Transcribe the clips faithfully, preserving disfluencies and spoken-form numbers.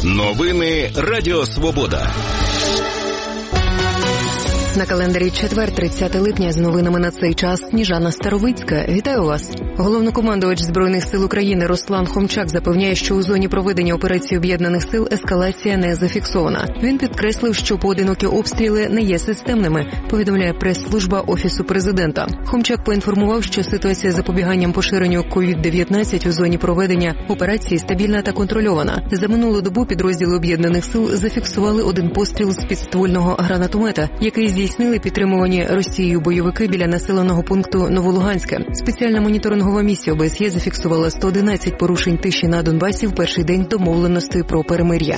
Новини Радіо Свобода. На календарі четвер, тридцяте липня, з новинами на цей час Сніжана Старовицька. Вітаю вас. Головнокомандувач Збройних сил України Руслан Хомчак запевняє, що у зоні проведення операції Об'єднаних сил ескалація не зафіксована. Він підкреслив, що поодинокі обстріли не є системними, повідомляє прес-служба Офісу Президента. Хомчак поінформував, що ситуація з запобіганням поширенню ковід дев'ятнадцять у зоні проведення операції стабільна та контрольована. За минулу добу підрозділи Об'єднаних сил зафіксували один постріл з підствольного гранатомета, який здійснили підтримувані Росією бойовики біля населеного пункту Новолуганське. Спеціальна моніторингова місія О Б С Є зафіксувала сто одинадцять порушень тиші на Донбасі в перший день домовленостей про перемир'я.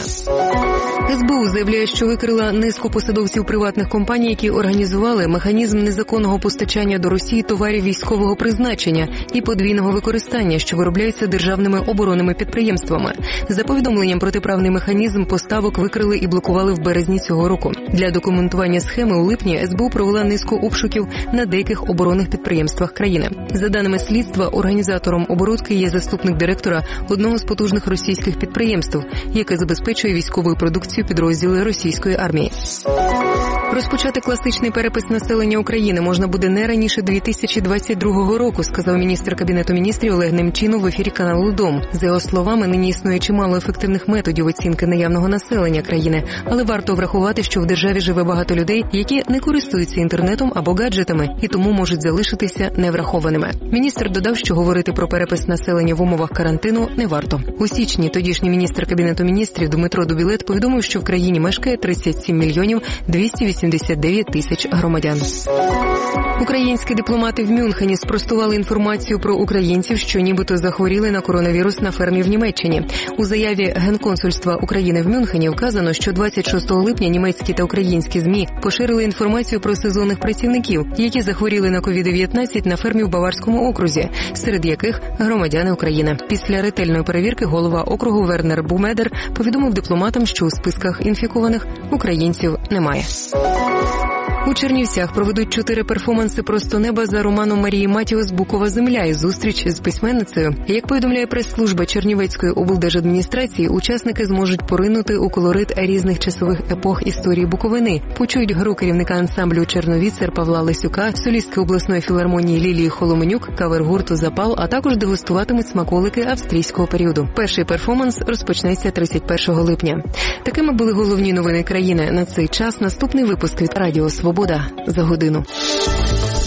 С Б У заявляє, що викрила низку посадовців приватних компаній, які організували механізм незаконного постачання до Росії товарів військового призначення і подвійного використання, що виробляються державними оборонними підприємствами. За повідомленням, протиправний механізм поставок викрили і блокували в березні цього року. Для документування схеми у липні С Б У провела низку обшуків на деяких оборонних підприємствах країни. За даними слідства, організатором оборудки є заступник директора одного з потужних російських підприємств, яке забезпечує військовою продукцією підрозділи російської армії. Розпочати класичний перепис населення України можна буде не раніше дві тисячі двадцять другого року, сказав міністр Кабінету міністрів Олег Немчінов в ефірі каналу «Дом». За його словами, нині існує чимало ефективних методів оцінки наявного населення країни, але варто врахувати, що в державі живе багато людей, які не користуються інтернетом або гаджетами і тому можуть залишитися неврахованими. Міністр додав, що говорити про перепис населення в умовах карантину не варто. У січні тодішній міністр Кабінету міністрів Дмитро Дубілет повідомив, що в країні мешкає тридцять сім мільйонів двісті вісімдесят дев'ять тисяч громадян. Українські дипломати в Мюнхені спростували інформацію про українців, що нібито захворіли на коронавірус на фермі в Німеччині. У заяві Генконсульства України в Мюнхені вказано, що двадцять шостого липня німецькі та українські ЗМІ поширили інформацію про сезонних працівників, які захворіли на ковід дев'ятнадцять на фермі в Баварському окрузі, серед яких громадяни України. Після ретельної перевірки голова округу Вернер Бумедер повідомив дипломатам, що у списках інфікованих українців немає. У Чернівцях проведуть чотири перформанси «Просто неба» за романом Марії Матіос «Букова земля» і зустріч з письменницею. Як повідомляє прес-служба Чернівецької облдержадміністрації, учасники зможуть поринути у колорит різних часових епох історії Буковини, почують гру керівника ансамблю «Черновіцер» Павла Лесюка, солістки обласної філармонії Лілії Холоменюк, кавер-гурту «Запал», а також дегустуватимуть смаколики австрійського періоду. Перший перформанс розпочнеться тридцять першого липня. Такими були головні новини країни на цей час. Наступний випуск від Радіо Свобода за годину.